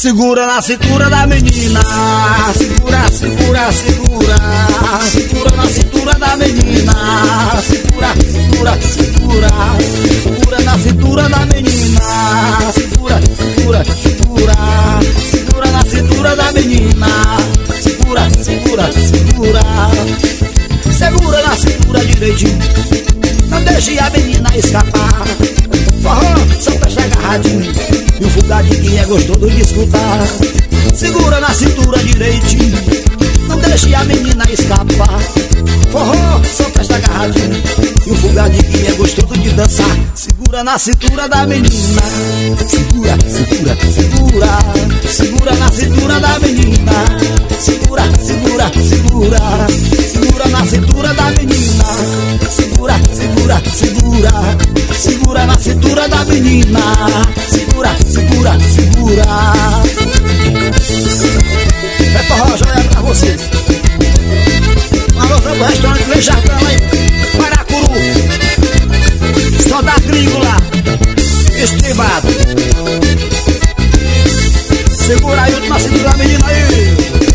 Segura na cintura da menina, segura, segura, segura. Segura na cintura da menina, segura, segura, segura. Segura na cintura da menina, segura, segura, segura. Segura na cintura da menina, segura, segura, segura. Segura na cintura direitinho, não deixe a menina escapar. Forró, só presta agarradinho, e o fugadinho é gostoso de escutar. Segura na cintura direitinho, não deixe a menina escapar. Forró, só presta agarradinho, e o fugadinho é gostoso de dançar. Segura na cintura da menina, segura, segura, segura. Segura na cintura da menina, segura, segura, segura. Segura na cintura da menina, segura, segura, segura. Segura na cintura da menina, segura, segura, segura. É forró, joia pra vocês. Uma alô pro restaurante Lei Jardim lá em Paracuru. Só da gringola, estribado. Segura aí na cintura da menina aí.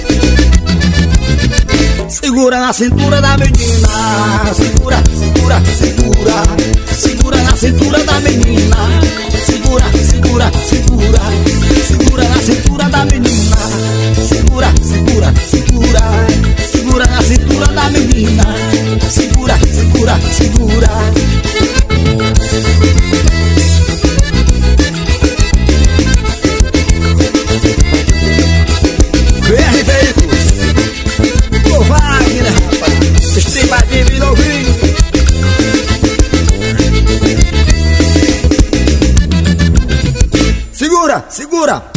Segura na cintura da menina, segura, segura, segura. Segura na cintura da menina, segura, segura, segura. Segura na cintura da menina, segura, segura, segura. Segura na cintura da menina, segura, segura, segura. BR Veículos, ô Wagner, rapaz, estribadinho e novinho. Segura, segura.